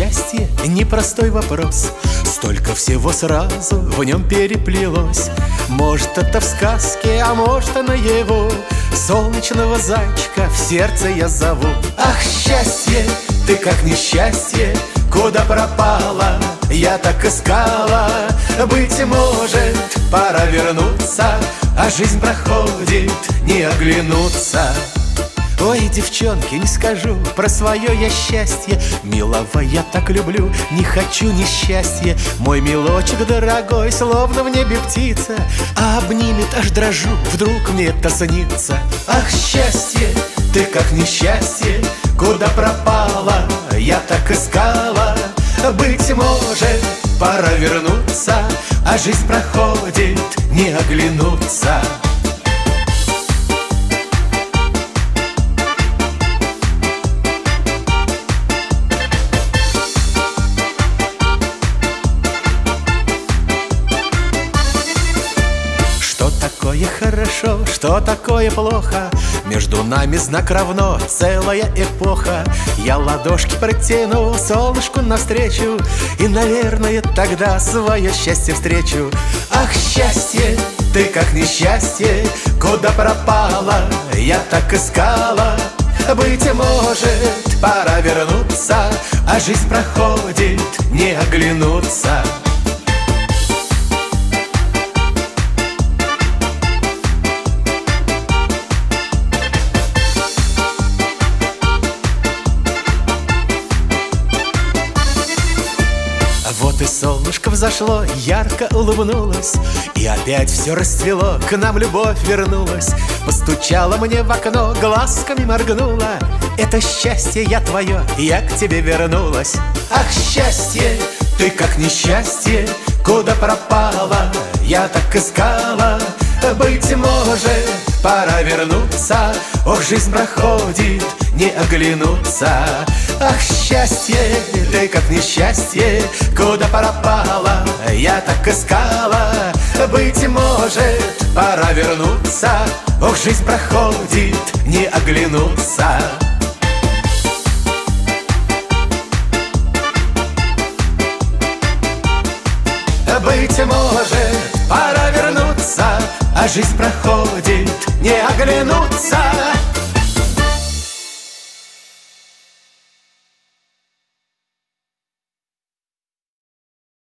счастье? Непростой вопрос. Столько всего сразу в нем переплелось. Может, это в сказке, а может, и наяву. Солнечного зайчика в сердце я зову. Ах, счастье, ты как несчастье, куда пропала? Я так искала. Быть может, пора вернуться, а жизнь проходит, не оглянуться. Ой, девчонки, не скажу про свое я счастье. Милого я так люблю, не хочу несчастья. Мой милочек дорогой, словно в небе птица, а обнимет, аж дрожу, вдруг мне это снится. Ах, счастье, ты как несчастье, куда пропала? Я так искала. Быть может, пора вернуться, а жизнь проходит, не оглянуться. Что такое хорошо, что такое плохо? Между нами знак равно, целая эпоха. Я ладошки протяну солнышку навстречу, и, наверное, тогда свое счастье встречу. Ах, счастье, ты как несчастье, куда пропала? Я так искала. Быть может, пора вернуться, а жизнь проходит, не оглянуться. Вот и солнышко взошло, ярко улыбнулось, и опять все расцвело, к нам любовь вернулась. Постучала мне в окно, глазками моргнула. Это счастье я твое, я к тебе вернулась. Ах, счастье, ты как несчастье, куда пропала? Я так искала. Быть может, пора вернуться, ох, жизнь проходит, не оглянуться. Ах, счастье, ты как несчастье, куда пропала? Я так искала. Быть может, пора вернуться, ох, жизнь проходит, не оглянуться. Быть может, пора вернуться, а жизнь проходит, не оглянуться.